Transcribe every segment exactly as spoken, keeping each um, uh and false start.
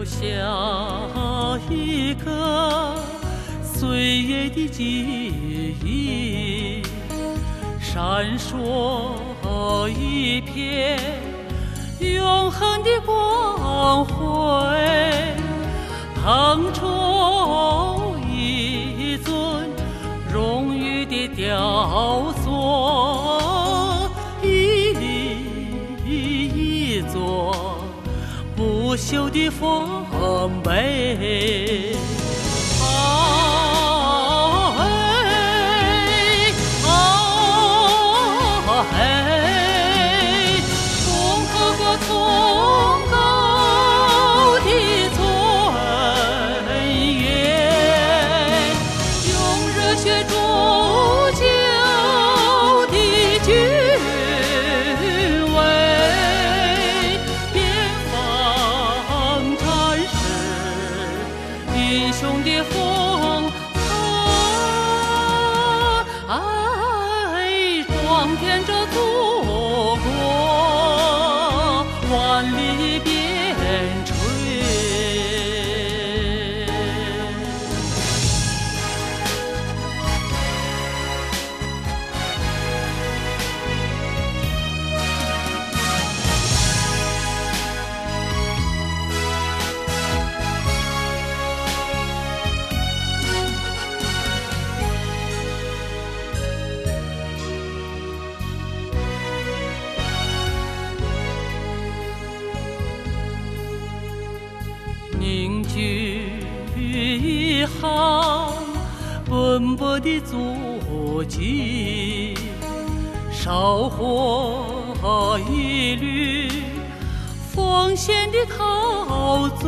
下一个岁月的记忆，闪烁一片永恒的光辉，腾出一尊荣誉的雕塑，一一座不朽的丰碑。英雄的风爱装点着祖国，万里边陲。凝聚一行奔波的足迹，烧火一缕奉献的陶醉，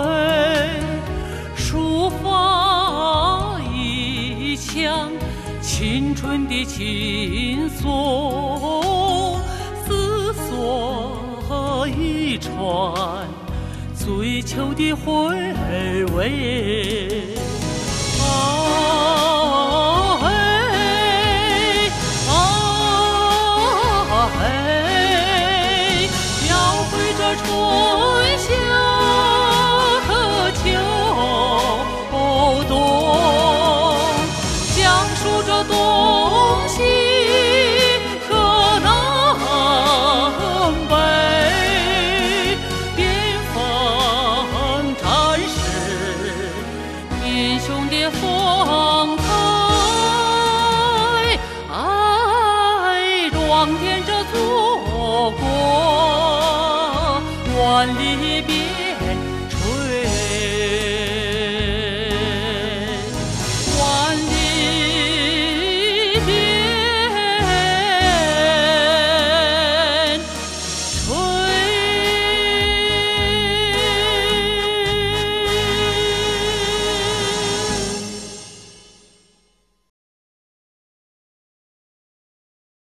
抒发一腔青春的情愫，思索一串追求的回味。啊嘿，啊嘿，描绘着春夏和秋冬，讲述着东西和南北，英雄的风采，爱装点着祖国，万里边